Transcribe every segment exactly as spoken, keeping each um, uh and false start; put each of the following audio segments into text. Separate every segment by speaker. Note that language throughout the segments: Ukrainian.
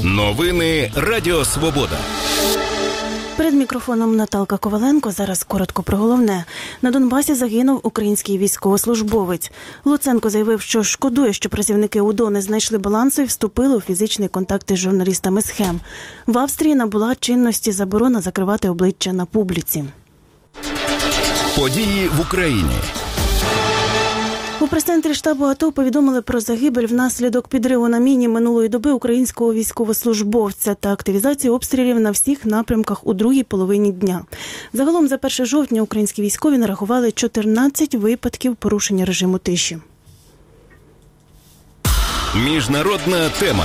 Speaker 1: Новини Радіо Свобода.
Speaker 2: Перед мікрофоном Наталка Коваленко. Зараз коротко про головне. На Донбасі загинув український військовослужбовець. Луценко заявив, що шкодує, що працівники УДО не знайшли балансу і вступили у фізичний контакт із журналістами схем. В Австрії набула чинності заборона закривати обличчя на публіці.
Speaker 1: Події в Україні.
Speaker 2: У прес-центрі штабу АТО повідомили про загибель внаслідок підриву на міні минулої доби українського військовослужбовця та активізацію обстрілів на всіх напрямках у другій половині дня. Загалом за перше жовтня українські військові нарахували чотирнадцять випадків порушення режиму тиші.
Speaker 1: Міжнародна тема.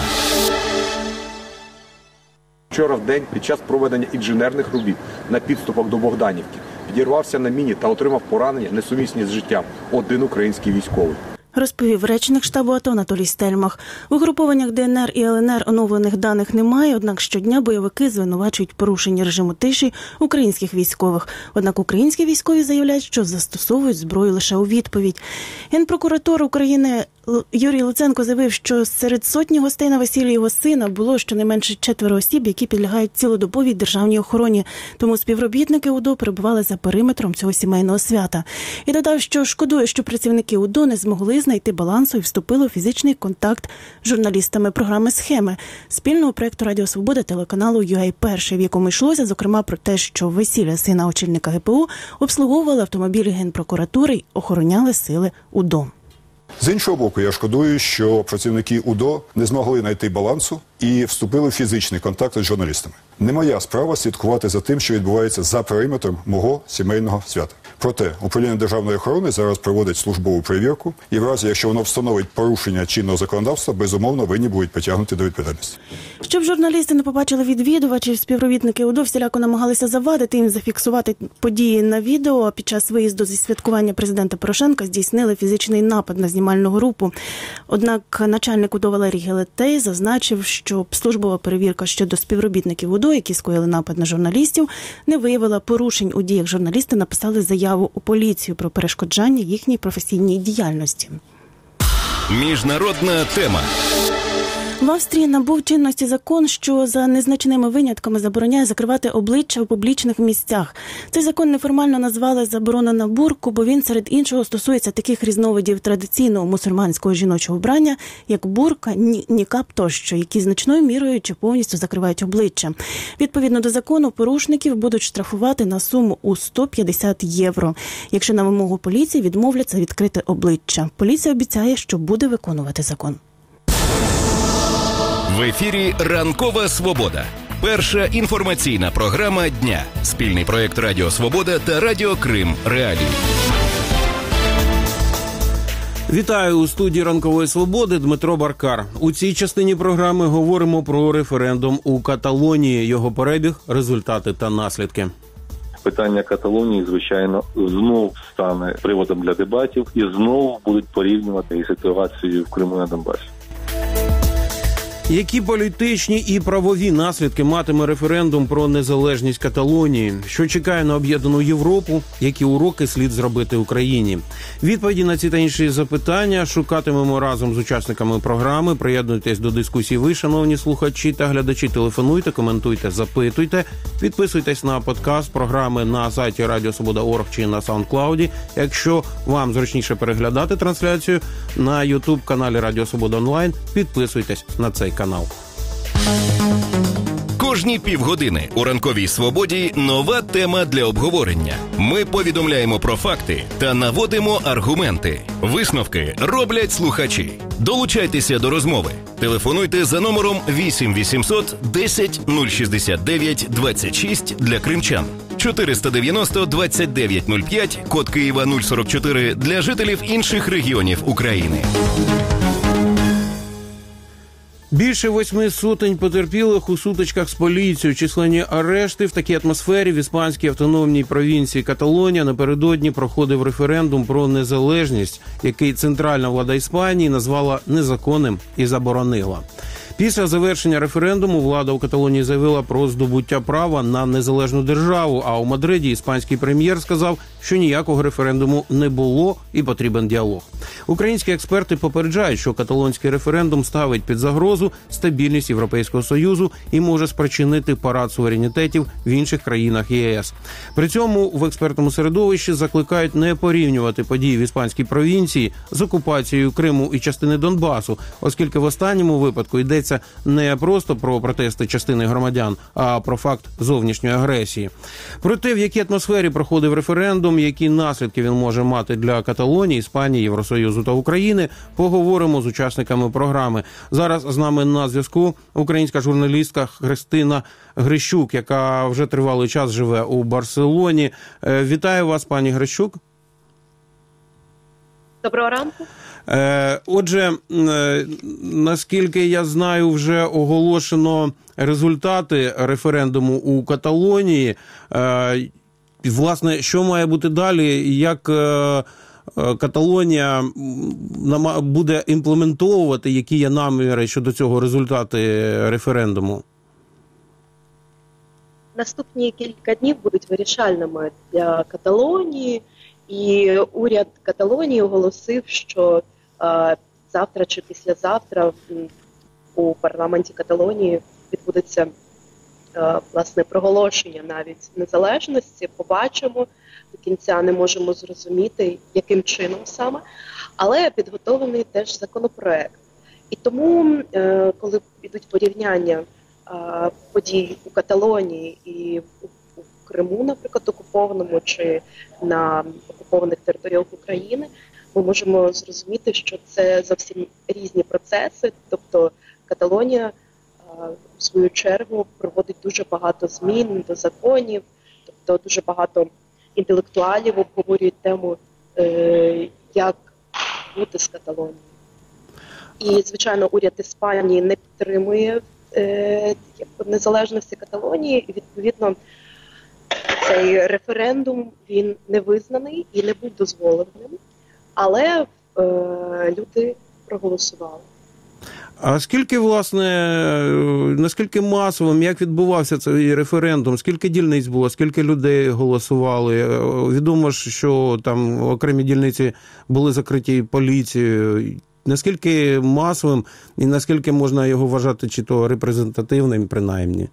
Speaker 3: Вчора в день під час проведення інженерних робіт на підступах до Богданівки підірвався на міні та отримав поранення, несумісні з життям, один український військовий.
Speaker 2: Розповів речник штабу АТО Анатолій Стельмах. В угрупованнях ДНР і ЛНР оновлених даних немає, однак щодня бойовики звинувачують порушення режиму тиші українських військових. Однак українські військові заявляють, що застосовують зброю лише у відповідь. Генпрокуратор України Юрій Луценко заявив, що серед сотні гостей на весіллі його сина було щонайменше четверо осіб, які підлягають цілодобовій державній охороні. Тому співробітники УДО перебували за периметром цього сімейного свята. І додав, що шкодує, що працівники УДО не змогли знайти балансу і вступили у фізичний контакт з журналістами програми «Схеми» спільного проєкту Радіо Свобода телеканалу ю ей Перший, в якому йшлося, зокрема, про те, що весілля сина очільника ге пе у обслуговували автомобілі Генпрокуратури й охороняли сили УДО.
Speaker 4: З іншого боку, я шкодую, що працівники УДО не змогли знайти балансу і вступили в фізичний контакт з журналістами. Не моя справа слідкувати за тим, що відбувається за периметром мого сімейного свята. Проте, управління державної охорони зараз проводить службову перевірку, і в разі, якщо воно встановить порушення чинного законодавства, безумовно, винні будуть притягнуті до відповідальності.
Speaker 2: Щоб журналісти не побачили відвідувачів, співробітники УДО всіляко намагалися завадити їм зафіксувати події на відео. Під час виїзду зі святкування президента Порошенка здійснили фізичний напад на знімальну групу. Однак начальник УДО Валерій Гелетей зазначив, що службова перевірка щодо співробітників УДО, які скоїли напад на журналістів, не виявила порушень у діях. Журналісти написали заяву у поліцію про перешкоджання їхній професійній діяльності.
Speaker 1: Міжнародна тема.
Speaker 2: В Австрії набув чинності закон, що за незначними винятками забороняє закривати обличчя у публічних місцях. Цей закон неформально назвали «заборона на бурку», бо він, серед іншого, стосується таких різновидів традиційного мусульманського жіночого вбрання, як бурка, нікаб тощо, які значною мірою чи повністю закривають обличчя. Відповідно до закону, порушників будуть штрафувати на суму у сто п'ятдесят євро, якщо на вимогу поліції відмовляться відкрити обличчя. Поліція обіцяє, що буде виконувати закон.
Speaker 1: В ефірі «Ранкова Свобода». Перша інформаційна програма дня. Спільний проєкт Радіо Свобода та Радіо Крим Реалії.
Speaker 5: Вітаю у студії «Ранкової Свободи» Дмитро Баркар. У цій частині програми говоримо про референдум у Каталонії, його перебіг, результати та наслідки.
Speaker 6: Питання Каталонії, звичайно, знову стане приводом для дебатів і знову будуть порівнювати ситуацію в Криму на Донбасі.
Speaker 5: Які політичні і правові наслідки матиме референдум про незалежність Каталонії? Що чекає на об'єднану Європу? Які уроки слід зробити Україні? Відповіді на ці та інші запитання шукатимемо разом з учасниками програми. Приєднуйтесь до дискусії ви, шановні слухачі та глядачі. Телефонуйте, коментуйте, запитуйте. Підписуйтесь на подкаст програми на сайті радіо свобода крапка орг чи на SoundCloud. Якщо вам зручніше переглядати трансляцію на YouTube-каналі Радіо Свобода Онлайн, підписуйтесь на цей канал.
Speaker 1: Кожні півгодини у «Ранковій Свободі» нова тема для обговорення. Ми повідомляємо про факти та наводимо аргументи. Висновки роблять слухачі. Долучайтеся до розмови. Телефонуйте за номером вісім вісімсот десять нуль шістдесят дев'ять двадцять шість для кримчан. чотириста дев'яносто двадцять дев'ять нуль п'ять, код Києва нуль сорок чотири для жителів інших регіонів України.
Speaker 5: Більше восьми сотень потерпілих у сутичках з поліцією. Численні арешти в такій атмосфері в іспанській автономній провінції Каталонія напередодні проходив референдум про незалежність, який центральна влада Іспанії назвала незаконним і заборонила. Після завершення референдуму влада у Каталонії заявила про здобуття права на незалежну державу, а у Мадриді іспанський прем'єр сказав, що ніякого референдуму не було і потрібен діалог. Українські експерти попереджають, що каталонський референдум ставить під загрозу стабільність Європейського Союзу і може спричинити парад суверенітетів в інших країнах ЄС. При цьому в експертному середовищі закликають не порівнювати події в іспанській провінції з окупацією Криму і частини Донбасу, оскільки в останньому випадку йдеться не просто про протести частини громадян, а про факт зовнішньої агресії. Про те, в якій атмосфері проходив референдум, які наслідки він може мати для Каталонії, Іспанії, Євросоюзу та України, поговоримо з учасниками програми. Зараз з нами на зв'язку українська журналістка Христина Грищук, яка вже тривалий час живе у Барселоні. Вітаю вас, пані Грищук.
Speaker 7: Доброго ранку.
Speaker 5: Отже, наскільки я знаю, вже оголошено результати референдуму у Каталонії. Власне, що має бути далі, як Каталонія буде імплементовувати, які є наміри щодо цього результати референдуму?
Speaker 7: Наступні кілька днів будуть вирішальними для Каталонії, і уряд Каталонії оголосив, що е, завтра чи післязавтра у парламенті Каталонії відбудеться е, власне проголошення навіть незалежності. Побачимо, до кінця не можемо зрозуміти, яким чином саме, але підготовлений теж законопроект. І тому, е, коли йдуть порівняння е, подій у Каталонії і у Криму, наприклад, окупованому, чи на окупованих територіях України, ми можемо зрозуміти, що це зовсім різні процеси. Тобто Каталонія, в свою чергу, проводить дуже багато змін до законів, тобто дуже багато інтелектуалів обговорюють тему, як бути з Каталонією. І, звичайно, уряд Іспанії не підтримує незалежності Каталонії, і, відповідно, цей референдум, він не визнаний і не був дозволеним, але е, люди проголосували.
Speaker 5: А скільки, власне, наскільки масовим, як відбувався цей референдум, скільки дільниць було, скільки людей голосували? Відомо ж, що там окремі дільниці були закриті поліцією. Наскільки масовим і наскільки можна його вважати чи то репрезентативним, принаймні?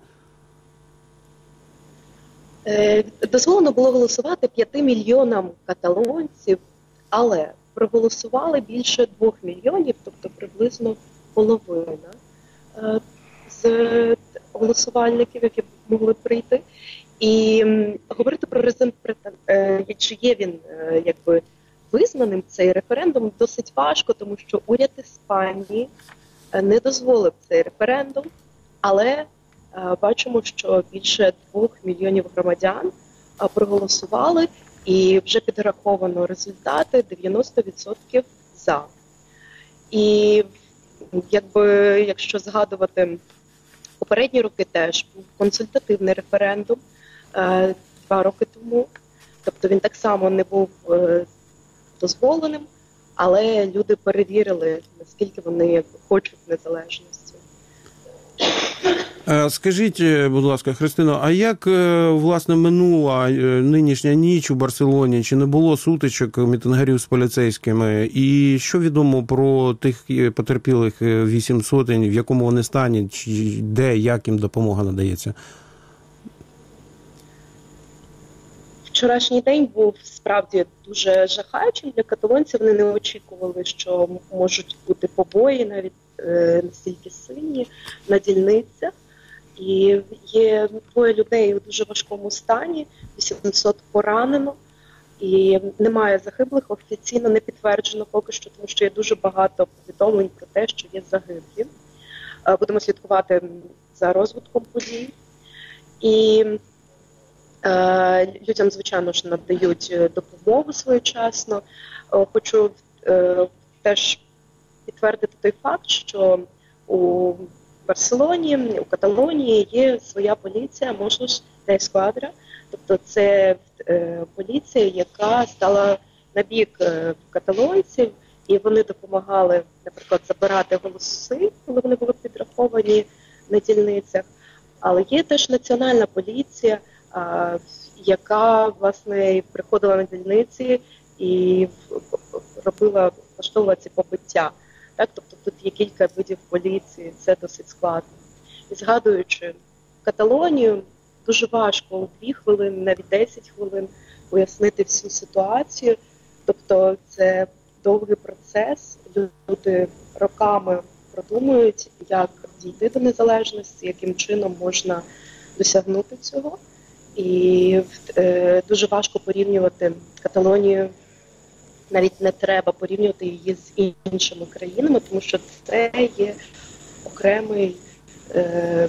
Speaker 7: Дозволено було голосувати п'яти мільйонам каталонців, але проголосували більше двох мільйонів, тобто приблизно половина з голосувальників, які могли прийти. І говорити про результат, чи є він якби визнаним, цей референдум, досить важко, тому що уряд Іспанії не дозволив цей референдум, але бачимо, що більше двох мільйонів громадян проголосували, і вже підраховано результати дев'яносто відсотків за. І якби, якщо згадувати попередні роки, теж був консультативний референдум два роки тому, тобто він так само не був дозволеним, але люди перевірили, наскільки вони хочуть незалежності.
Speaker 5: Скажіть, будь ласка, Христино, а як, власне, минула нинішня ніч у Барселоні? Чи не було сутичок мітингарів з поліцейськими? І що відомо про тих потерпілих вісім сотень, в якому вони стані, чи де, як їм допомога надається?
Speaker 7: Вчорашній день був справді дуже жахаючим для каталонців. Вони не очікували, що можуть бути побої навіть е, настільки сильні на дільницях. І є двоє людей у дуже важкому стані, вісімсот поранено, і немає загиблих, офіційно не підтверджено поки що, тому що є дуже багато повідомлень про те, що є загиблі. Будемо слідкувати за розвитком подій. І е, людям, звичайно ж, надають допомогу своєчасно. Хочу е, теж підтвердити той факт, що у Барселоні, у Каталонії є своя поліція, Mossos d'Esquadra, тобто це е, поліція, яка стала на бік е, каталонців і вони допомагали, наприклад, забирати голоси, коли вони були підраховані на дільницях. Але є теж національна поліція, а, яка, власне, приходила на дільниці і робила, влаштовувала ці побиття. Так? Тобто тут є кілька видів поліції, це досить складно. І згадуючи Каталонію, дуже важко у дві хвилини, навіть десять хвилин пояснити всю ситуацію. Тобто це довгий процес, люди роками продумують, як дійти до незалежності, яким чином можна досягнути цього. І е, дуже важко порівнювати Каталонію, навіть не треба порівнювати її з іншими країнами, тому що це є окремий е,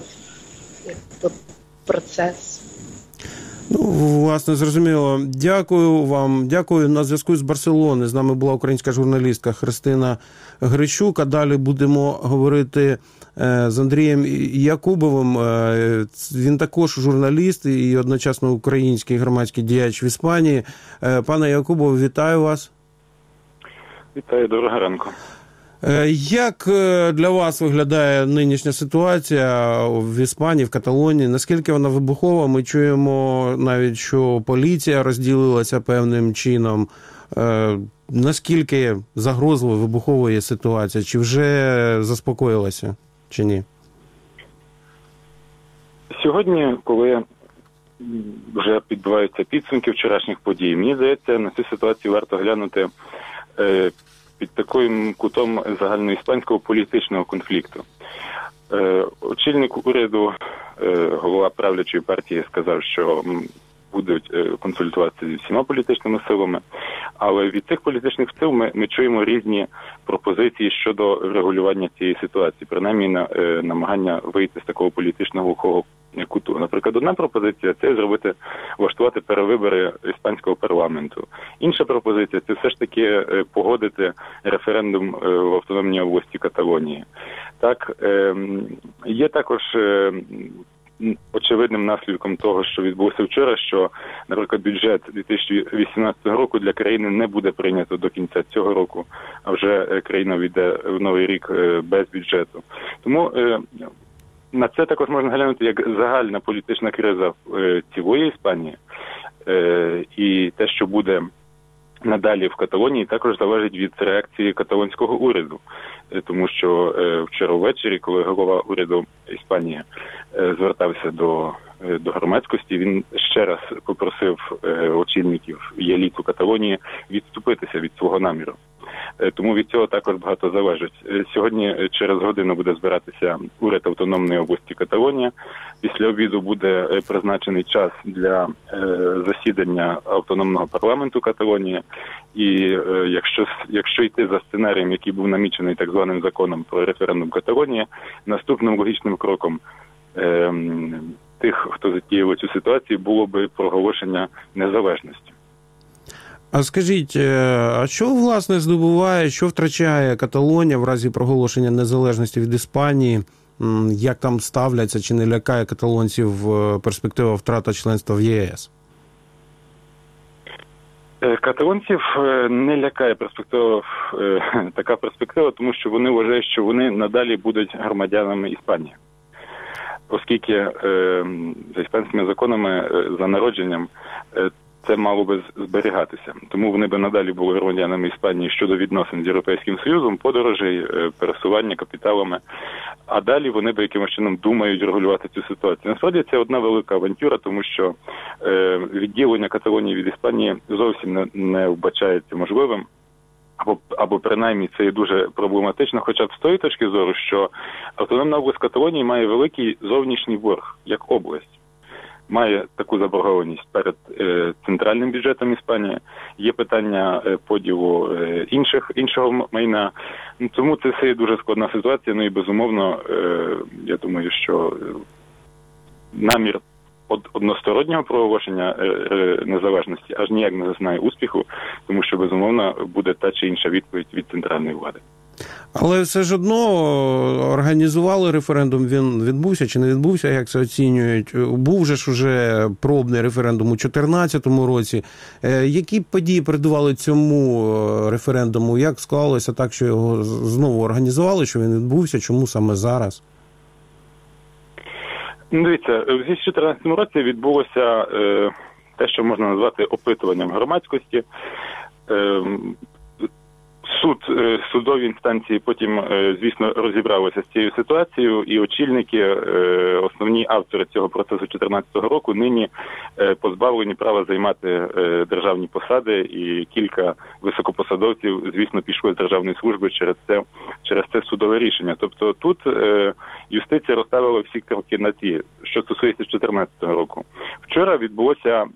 Speaker 7: процес.
Speaker 5: Ну, власне, зрозуміло. Дякую вам. Дякую. На зв'язку з Барселони з нами була українська журналістка Христина Грищук. А далі будемо говорити з Андрієм Якубовим. Він також журналіст і одночасно український громадський діяч в Іспанії. Пане Якубов, вітаю вас.
Speaker 6: Вітаю, доброго ранку.
Speaker 5: Як для вас виглядає нинішня ситуація в Іспанії, в Каталонії? Наскільки вона вибухова? Ми чуємо навіть, що поліція розділилася певним чином. Наскільки загрозливо вибуховою є ситуація? Чи вже заспокоїлася, чи ні?
Speaker 6: Сьогодні, коли вже підбиваються підсумки вчорашніх подій, мені здається, на цю ситуацію варто глянути під таким кутом загальноіспанського політичного конфлікту. Е, очільник уряду, е, голова правлячої партії сказав, що будуть е, консультуватися зі всіма політичними силами, але від цих політичних сил ми, ми чуємо різні пропозиції щодо регулювання цієї ситуації, принаймні на, е, намагання вийти з такого політичного глухого куту. Наприклад, одна пропозиція – це зробити, влаштувати перевибори іспанського парламенту. Інша пропозиція – це все ж таки погодити референдум в автономній області Каталонії. Так, є також очевидним наслідком того, що відбулося вчора, що, наприклад, бюджет дві тисячі вісімнадцятого року для країни не буде прийнято до кінця цього року, а вже країна війде в новий рік без бюджету. Тому на це також можна глянути як загальна політична криза е, цілої Іспанії. Е, і те, що буде надалі в Каталонії, також залежить від реакції каталонського уряду. Е, тому що е, вчора ввечері, коли голова уряду Іспанії е, звертався до, е, до громадськості, він ще раз попросив е, очільників і еліту Каталонії відступитися від свого наміру. Тому від цього також багато залежить. Сьогодні через годину буде збиратися уряд автономної області Каталонія. Після обіду буде призначений час для засідання автономного парламенту Каталонії. І якщо, якщо йти за сценарієм, який був намічений так званим законом про референдум Каталонії, наступним логічним кроком тих, хто затіяв цю ситуацію, було би проголошення незалежності.
Speaker 5: А скажіть, а що, власне, здобуває, що втрачає Каталонія в разі проголошення незалежності від Іспанії? Як там ставляться, чи не лякає каталонців перспектива втрати членства в ЄС?
Speaker 6: Каталонців не лякає перспектива, така перспектива, тому що вони вважають, що вони надалі будуть громадянами Іспанії. Оскільки за іспанськими законами за народженням це мало би зберігатися. Тому вони би надалі були громадянами Іспанії щодо відносин з Європейським Союзом, подорожей, пересування капіталами. А далі вони би якимось чином думають регулювати цю ситуацію. Насправді це одна велика авантюра, тому що е, відділення Каталонії від Іспанії зовсім не, не вбачається можливим. Або, або принаймні це є дуже проблематично, хоча б з тої точки зору, що автономна область Каталонії має великий зовнішній борг, як область. Має таку заборгованість перед е, центральним бюджетом Іспанії, є питання е, поділу е, інших, іншого майна. Ну, тому це все є дуже складна ситуація, ну і безумовно, е, я думаю, що намір од, одностороннього проголошення е, е, незалежності аж ніяк не зазнає успіху, тому що безумовно буде та чи інша відповідь від центральної влади.
Speaker 5: Але все ж одно організували референдум, він відбувся чи не відбувся, як це оцінюють? Був же ж уже пробний референдум у чотирнадцятому році. Які події передували цьому референдуму? Як склалося так, що його знову організували, що він відбувся? Чому саме зараз?
Speaker 6: Ну, дивіться, в дві тисячі чотирнадцятому році відбулося е, те, що можна назвати опитуванням громадськості. Е, Суд, судові інстанції потім, звісно, розібралися з цією ситуацією, і очільники, основні автори цього процесу дві тисячі чотирнадцятого року, нині позбавлені права займати державні посади, і кілька високопосадовців, звісно, пішли з державної служби через це, через це судове рішення. Тобто тут юстиція розставила всі кроки на ті, що стосується дві тисячі чотирнадцятого року. Вчора відбулося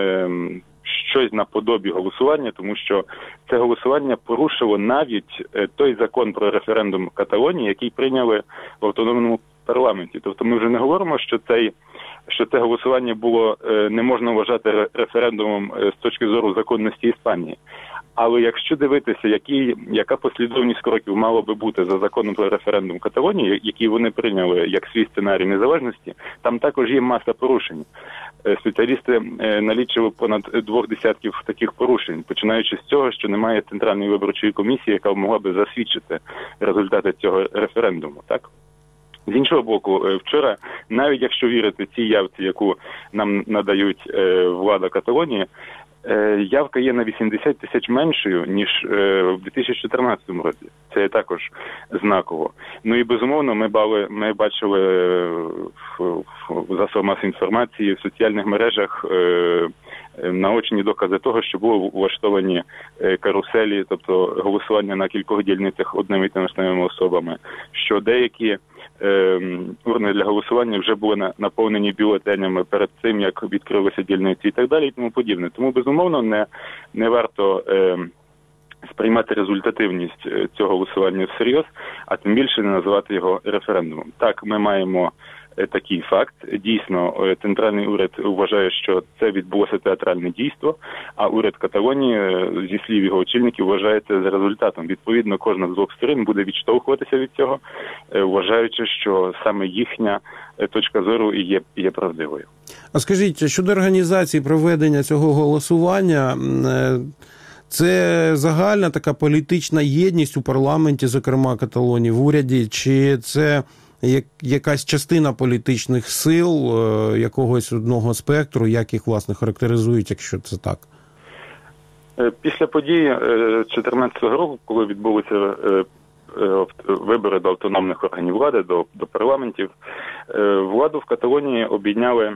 Speaker 6: щось наподобі голосування, тому що це голосування порушило навіть той закон про референдум Каталонії, який прийняли в автономному парламенті. Тобто ми вже не говоримо, що цей, що це голосування було, не можна вважати референдумом з точки зору законності Іспанії. Але якщо дивитися, які, яка послідовність кроків мало би бути за законом про референдум Каталонії, який вони прийняли як свій сценарій незалежності, там також є маса порушень. Спеціалісти налічили понад двох десятків таких порушень, починаючи з цього, що немає Центральної виборчої комісії, яка могла би засвідчити результати цього референдуму, так? З іншого боку, вчора, навіть якщо вірити цій явці, яку нам надають влада Каталонії, явка є на вісімдесят тисяч меншою, ніж в дві тисячі чотирнадцятому році. Це також знаково. Ну і безумовно ми, бали, ми бачили в, в засобах масової інформації, в соціальних мережах е, наочні докази того, що були влаштовані каруселі, тобто голосування на кількох дільницях одними і тими самими особами, що деякі е, урни для голосування вже були наповнені бюлетенями перед тим, як відкрилися дільниці і так далі і тому подібне. Тому, безумовно, не, не варто е, сприймати результативність цього голосування всерйоз, а тим більше не називати його референдумом. Так, ми маємо такий факт. Дійсно, центральний уряд вважає, що це відбулося театральне дійство, а уряд Каталонії, зі слів його очільників, вважає це за результатом. Відповідно, кожна з двох сторін буде відштовхуватися від цього, вважаючи, що саме їхня точка зору і є, є правдивою.
Speaker 5: А скажіть, щодо організації проведення цього голосування, це загальна така політична єдність у парламенті, зокрема Каталонії, в уряді, чи це як, якась частина політичних сил е, якогось одного спектру, як їх, власне, характеризують, якщо це так?
Speaker 6: Після подій дві тисячі чотирнадцятого року, коли відбулися е, е, вибори до автономних органів влади, до, до парламентів, е, владу в Каталонії об'єднали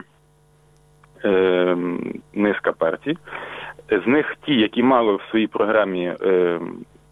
Speaker 6: е, низка партій. З них ті, які мали в своїй програмі е,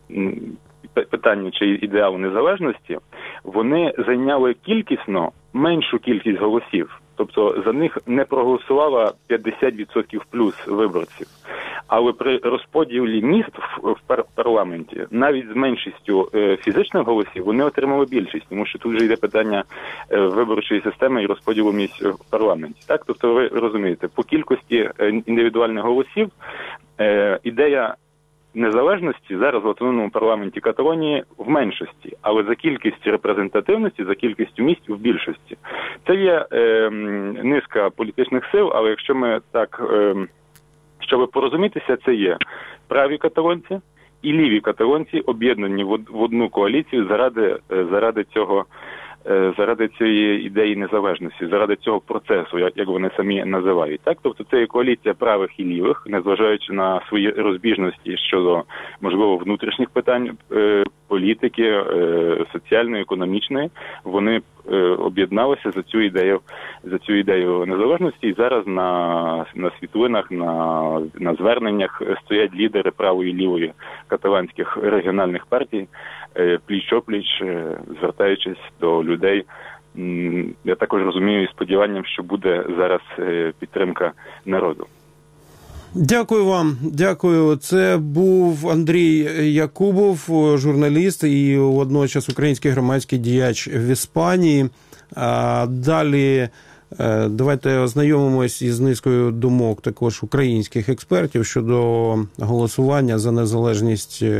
Speaker 6: питання чи ідеалу незалежності, вони зайняли кількісно меншу кількість голосів. Тобто за них не проголосувало п'ятдесят відсотків плюс виборців. Але при розподілі міст в, в парламенті, навіть з меншістю е, фізичних голосів, вони отримали більшість, тому що тут вже йде питання е, виборчої системи і розподілу місць в парламенті. Так? Тобто ви розумієте, по кількості індивідуальних голосів е, ідея незалежності зараз в автономному парламенті Каталонії в меншості, але за кількістю репрезентативності, за кількістю місць в більшості. Це є е, низка політичних сил, але якщо ми так, е, щоб порозумітися, це є праві каталонці і ліві каталонці, об'єднані в, в одну коаліцію заради, заради цього, заради цієї ідеї незалежності, заради цього процесу, як, як вони самі називають. Так? Тобто це є коаліція правих і лівих, незважаючи на свої розбіжності щодо, можливо, внутрішніх питань е, політики, е, соціальної, економічної, вони е, об'єдналися за цю ідею, за цю ідею незалежності, і зараз на, на світлинах, на, на зверненнях стоять лідери правої і лівої каталанських регіональних партій, пліч-опліч, звертаючись до людей. Я також розумію із сподіванням, що буде зараз підтримка народу.
Speaker 5: Дякую вам. Дякую. Це був Андрій Якубов, журналіст і водночас український громадський діяч в Іспанії. А далі давайте ознайомимось із низкою думок також українських експертів щодо голосування за незалежність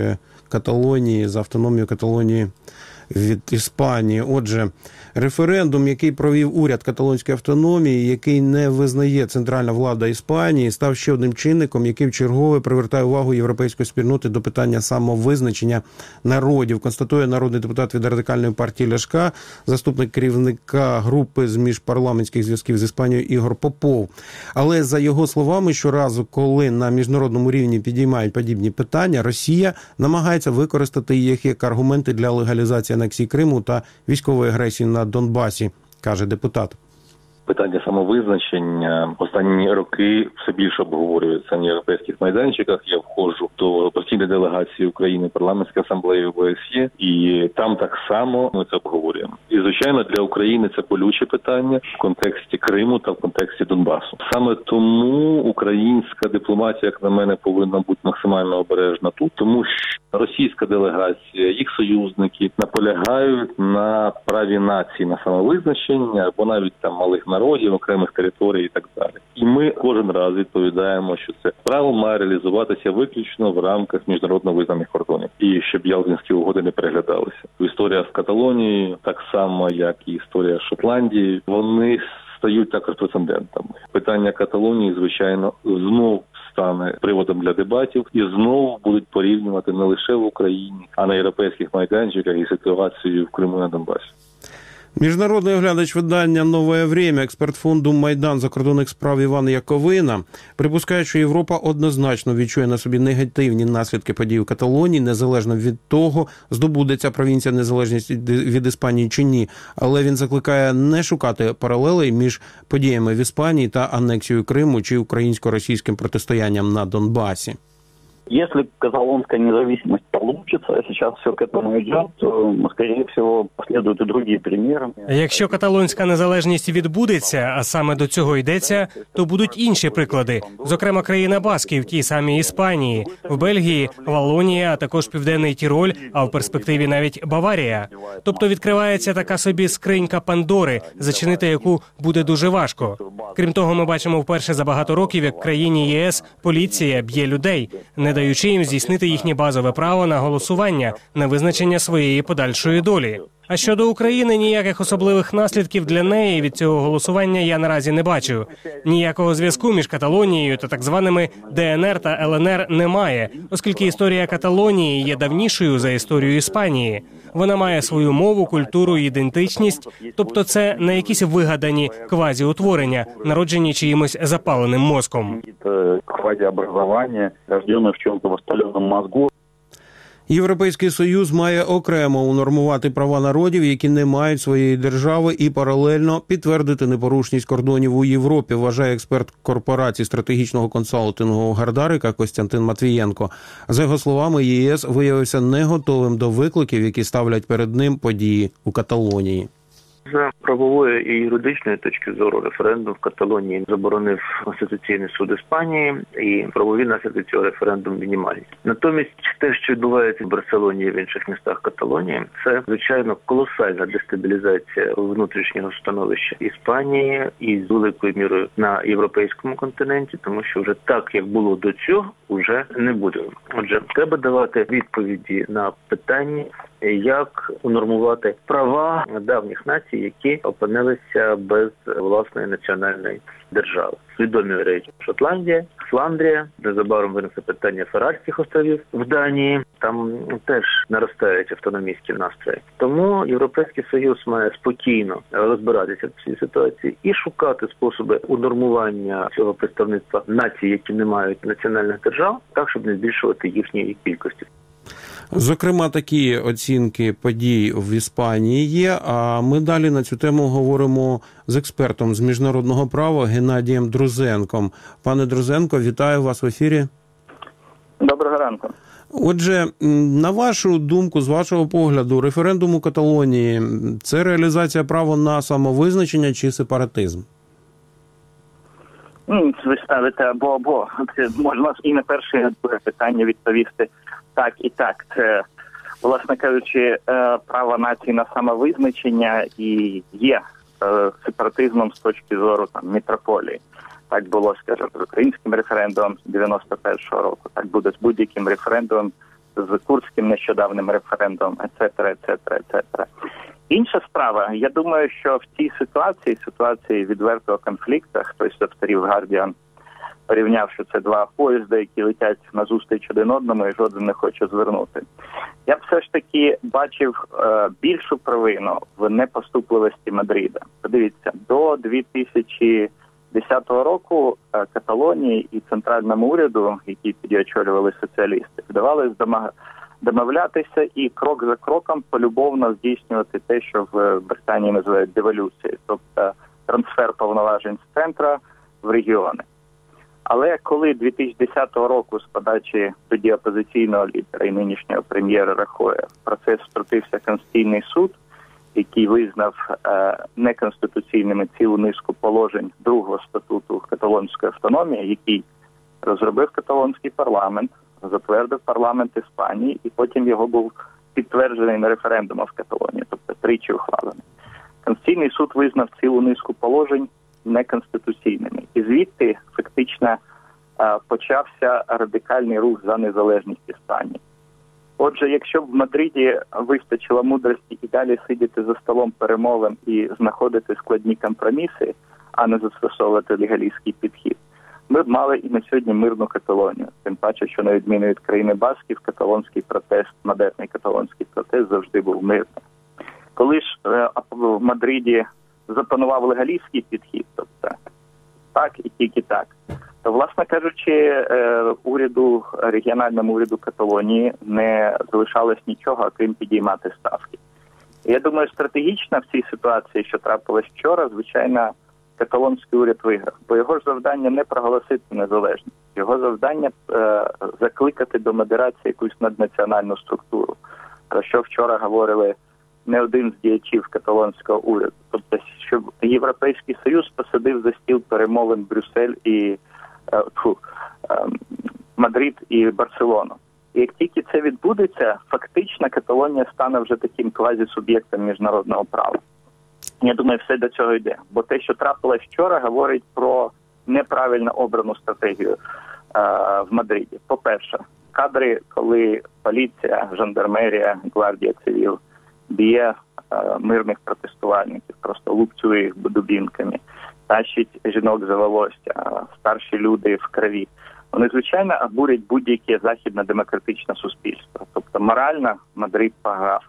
Speaker 5: Каталонії, за автономію Каталонії від Іспанії. Отже, референдум, який провів уряд каталонської автономії, який не визнає центральна влада Іспанії, став ще одним чинником, який вчергове привертає увагу європейської спільноти до питання самовизначення народів, констатує народний депутат від Радикальної партії Ляшка, заступник керівника групи з міжпарламентських зв'язків з Іспанією Ігор Попов. Але за його словами, щоразу, коли на міжнародному рівні підіймають подібні питання, Росія намагається використати їх як аргументи для легалізації анексії Криму та військової агресії на Донбасі, каже депутат.
Speaker 8: Питання самовизначення останні роки все більше обговорюється на європейських майданчиках. Я входжу до постійної делегації України в парламентській асамблеї о бе ес є, і там так само ми це обговорюємо. І, звичайно, для України це болюче питання в контексті Криму та в контексті Донбасу. Саме тому українська дипломатія, як на мене, повинна бути максимально обережна тут, тому що російська делегація, їх союзники наполягають на праві нації на самовизначення або навіть там малих народів, окремих територій і так далі. І ми кожен раз відповідаємо, що це право має реалізуватися виключно в рамках міжнародно визнаних кордонів. І щоб Ялтинські угоди не переглядалися. Історія з Каталонією, так само, як і історія з Шотландією, вони стають також прецедентами. Питання Каталонії, звичайно, знов стане приводом для дебатів і знову будуть порівнювати не лише в Україні, а на європейських майданчиках і ситуацію в Криму і на Донбасі.
Speaker 5: Міжнародний оглядач видання «Нове время», експерт фонду «Майдан» закордонних справ Іван Яковина, припускає, що Європа однозначно відчує на собі негативні наслідки подій в Каталонії, незалежно від того, здобуде ця провінція незалежність від Іспанії чи ні. Але він закликає не шукати паралелей між подіями в Іспанії та анексією Криму чи українсько-російським протистоянням на Донбасі.
Speaker 9: Если каталонская независимость получится, а сейчас все к этому идет, то, скорее всего, последуют и другие примеры.
Speaker 10: Якщо каталонська незалежність відбудеться, а саме до цього йдеться, то будуть інші приклади. Зокрема, країна Басків, ті самі Іспанії, в Бельгії, Валонія, а також Південний Тіроль, а в перспективі навіть Баварія. Тобто відкривається така собі скринька Пандори, зачинити яку буде дуже важко. Крім того, ми бачимо вперше за багато років, як в країні є ес поліція б'є людей, не даючи їм здійснити їхнє базове право на голосування, на визначення своєї подальшої долі. А щодо України, ніяких особливих наслідків для неї від цього голосування я наразі не бачу. Ніякого зв'язку між Каталонією та так званими де ен ер та ел ен ер немає, оскільки історія Каталонії є давнішою за історію Іспанії. Вона має свою мову, культуру і ідентичність, тобто це не якісь вигадані квазіутворення, народжені чиїмось запаленим мозком.
Speaker 9: Квазіобразування, рождені в чомусь воспаленому мозку.
Speaker 5: Європейський Союз має окремо унормувати права народів, які не мають своєї держави, і паралельно підтвердити непорушність кордонів у Європі, вважає експерт корпорації стратегічного консалтингу Гардарика Костянтин Матвієнко. За його словами, є ес виявився не готовим до викликів, які ставлять перед ним події у Каталонії.
Speaker 11: З правової і юридичної точки зору референдум в Каталонії заборонив Конституційний суд Іспанії, і правові наслідки цього референдуму мінімальні. Натомість те, що відбувається в Барселоні і в інших містах Каталонії, це, звичайно, колосальна дестабілізація внутрішнього становища Іспанії і з великою мірою на європейському континенті, тому що вже так, як було до цього, вже не буде. Отже, треба давати відповіді на питання, як унормувати права давніх націй, які опинилися без власної національної держави. Відомі речі: Шотландія, Фландрія, незабаром виникне питання Фарерських островів в Данії, там теж наростають автономістські настрої. Тому Європейський Союз має спокійно розбиратися в цій ситуації і шукати способи унормування цього представництва націй, які не мають національних держав, так, щоб не збільшувати їхньої кількості.
Speaker 5: Зокрема, такі оцінки подій в Іспанії є, а ми далі на цю тему говоримо з експертом з міжнародного права Геннадієм Друзенком. Пане Друзенко, вітаю вас в ефірі.
Speaker 9: Доброго ранку.
Speaker 5: Отже, на вашу думку, з вашого погляду, референдум у Каталонії – це реалізація права на самовизначення чи сепаратизм?
Speaker 9: Ви ставите або-або. Це можна і на перше питання відповісти так і так. Це, власне кажучи, право нації на самовизначення і є сепаратизмом з точки зору там метрополії. Так було, скажімо, з українським референдумом дев'яносто першого року. Так буде з будь-яким референдумом з курським нещодавним референдумом, ецетера, ецетера, ецетера. Інша справа, я думаю, що в цій ситуації, ситуації відвертого конфлікту, хтось з авторів Guardian порівняв, що це два поїзди, які летять назустріч один одному і жоден не хоче звернути. Я б все ж таки бачив е, більшу провину в непоступливості Мадрида. Подивіться, до дві тисячі десятого року е, Каталонії і центральному уряду, які тоді очолювали соціалісти, вдавалось домаг... домовлятися і крок за кроком полюбовно здійснювати те, що в Британії називають деволюцією, тобто трансфер повноважень з центра в регіони. Але коли дві тисячі десятого року з подачі тоді опозиційного лідера і нинішнього прем'єра Рахоя в процес втрутився Конституційний суд, який визнав е, неконституційними цілу низку положень другого статуту каталонської автономії, який розробив каталонський парламент, затвердив парламент Іспанії, і потім його був підтверджений на референдумі в Каталонії, тобто тричі ухвалений. Конституційний суд визнав цілу низку положень неконституційними. І звідти фактично почався радикальний рух за незалежність Іспанії. Отже, якщо б в Мадриді вистачило мудрості і далі сидіти за столом перемовин і знаходити складні компроміси, а не застосовувати легалістський підхід, ми б мали і на сьогодні мирну Каталонію. Тим паче, що на відміну від країни Басків, каталонський протест, модерний каталонський протест завжди був мирним. Коли ж в Мадриді запанував легалістський підхід, тобто так і тільки так, то, власне кажучи, уряду, регіональному уряду Каталонії не залишалось нічого, окрім підіймати ставки. І я думаю, стратегічно в цій ситуації, що трапилось вчора, звичайно, каталонський уряд виграв. Бо його ж завдання не проголосити незалежність. Його завдання е, закликати до модерації якусь наднаціональну структуру, про що вчора говорили не один з діячів каталонського уряду. Тобто, щоб Європейський Союз посадив за стіл перемовин Брюссель і е, фу, е, Мадрид і Барселону. І як тільки це відбудеться, фактично Каталонія стане вже таким квазісуб'єктом міжнародного права. Я думаю, все до цього йде. Бо те, що трапилось вчора, говорить про неправильно обрану стратегію е, в Мадриді. По-перше, кадри, коли поліція, жандармерія, гвардія цивіл б'є е, мирних протестувальників, просто лупцює їх дубінками, тащить жінок за волосся, старші люди в крові. Вони, звичайно, обурять будь-яке західно-демократичне суспільство. Тобто морально Мадрид пограв.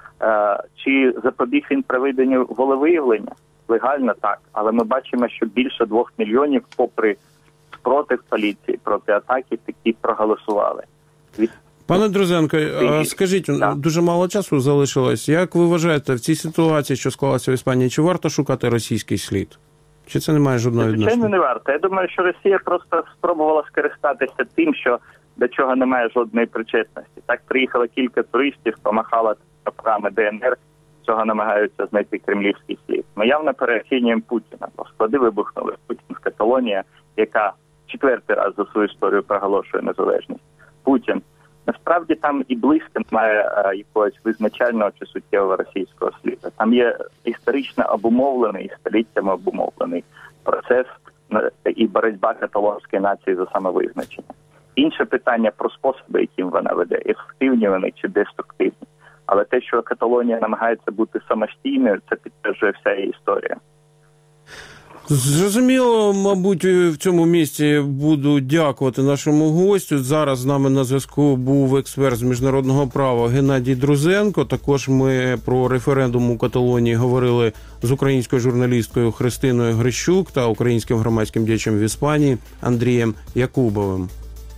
Speaker 9: Чи запобіг він проведенню волевиявлення? Легально так. Але ми бачимо, що більше двох мільйонів, попри спротив поліції, проти атаки, такі проголосували. Від...
Speaker 5: Пане Друзенко, скажіть, да. дуже мало часу залишилось. Як ви вважаєте, в цій ситуації, що склалася в Іспанії, чи варто шукати російський слід? Чи це не має жодного відношення?
Speaker 9: Звичайно, не варто. Я думаю, що Росія просто спробувала скористатися тим, що до чого немає жодної причетності. Так приїхало кілька туристів, помахала програми Д Н Р, цього намагаються знайти кремлівський слід. Ми явно переоцінюємо Путіна. Бо склади вибухнули. Путін в Каталонії, яка четвертий раз за свою історію проголошує незалежність. Путін. Насправді там і близько немає а, якогось визначального чи суттєвого російського сліду. Там є історично обумовлений, і століттями обумовлений процес і боротьба каталонської нації за самовизначення. Інше питання про способи, яким вона веде, ефективні вони чи деструктивні. Але те, що Каталонія намагається бути самостійною, це підтверджує вся її історія.
Speaker 5: Зрозуміло, мабуть, в цьому місці буду дякувати нашому гостю. Зараз з нами на зв'язку був експерт з міжнародного права Геннадій Друзенко. Також ми про референдум у Каталонії говорили з українською журналісткою Христиною Грищук та українським громадським діячем в Іспанії Андрієм Якубовим.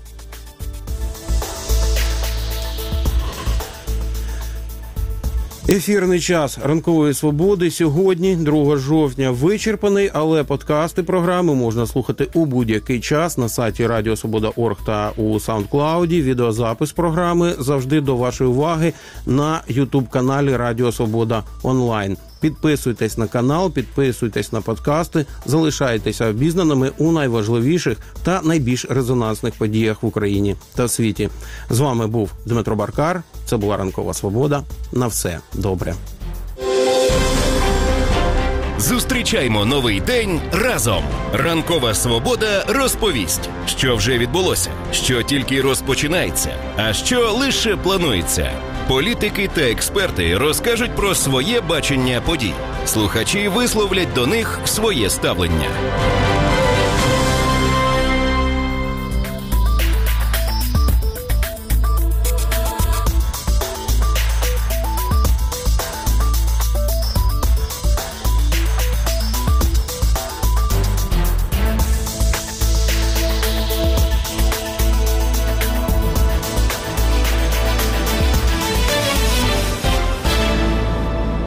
Speaker 5: Ефірний час «Ранкової свободи» сьогодні, другого жовтня, вичерпаний, але подкасти програми можна слухати у будь-який час на сайті радіо свобода крапка орг та у SoundCloud. Відеозапис програми завжди до вашої уваги на ютуб-каналі Радіо Свобода онлайн. Підписуйтесь на канал, підписуйтесь на подкасти, залишайтеся обізнаними у найважливіших та найбільш резонансних подіях в Україні та світі. З вами був Дмитро Баркар, це була «Ранкова свобода». На все добре.
Speaker 1: Зустрічаймо новий день разом. Ранкова свобода розповість, що вже відбулося, що тільки розпочинається, а що лише планується. Політики та експерти розкажуть про своє бачення подій. Слухачі висловлять до них своє ставлення.